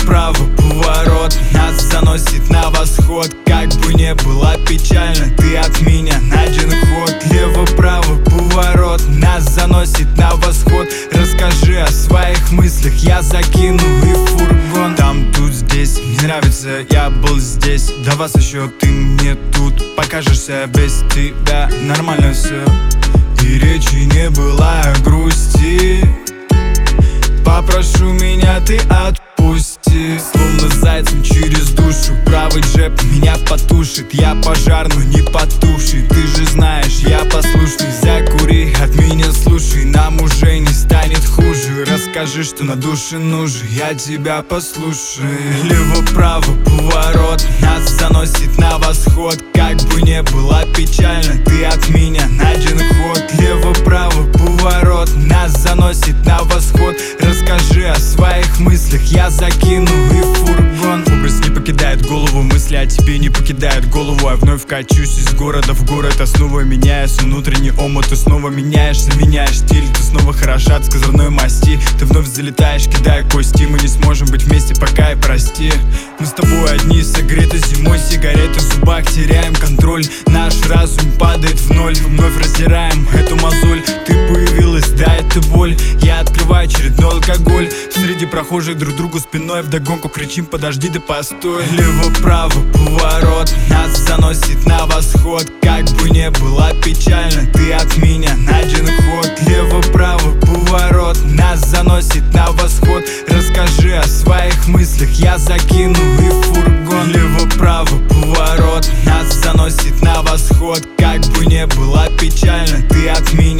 Влево-вправо поворот, нас заносит на восход. Как бы не было печально, ты от меня на один ход. Влево-вправо поворот, нас заносит на восход. Расскажи о своих мыслях, я закину и в фургон. Там, тут, здесь, мне нравится, я был здесь. До вас еще ты мне тут покажешься, без тебя нормально все. И речи не было о грусти. Попрошу меня, ты отпусти. Словно зайцем через душу, правый джеб меня потушит. Я пожар, но не потушит. Ты же знаешь, я послушный. Закури, от меня слушай, нам уже не станет хуже. Расскажи, что на душе нужен, я тебя послушаю. Лево-право поворот, нас заносит на восход. Как бы не было печально, ты от меня на один ход. Лево-право поворот, нас заносит на восход. Расскажи о своих мыслях, я закину и в фургон. Образ не покидает голову, мысли о тебе не покидают голову. Я вновь качусь из города в город, а снова меняюсь. Внутренний омут, ты снова меняешься, меняешь стиль. Ты снова хороша от сказанной масти. Ты вновь залетаешь, кидая кости. Мы не сможем быть вместе, пока и прости. Мы с тобой одни, согреты зимой. Сигареты в зубах, теряем контроль. Наш разум падает в ноль. Вновь раздираем эту мозоль. Ты появилась, да, это боль. Я открываю очередной алкоголь. Среди прохожих друг другу спиной вдогонку кричим: подожди, да постой. Лево-право поворот, нас заносит на восход. Как бы не было печально, ты от меня на один ход. Лево-право поворот, нас заносит на восход. Расскажи о своих мыслях, я закину и в фургон. Лево-право поворот, нас заносит на восход. Как бы не было печально, ты от меня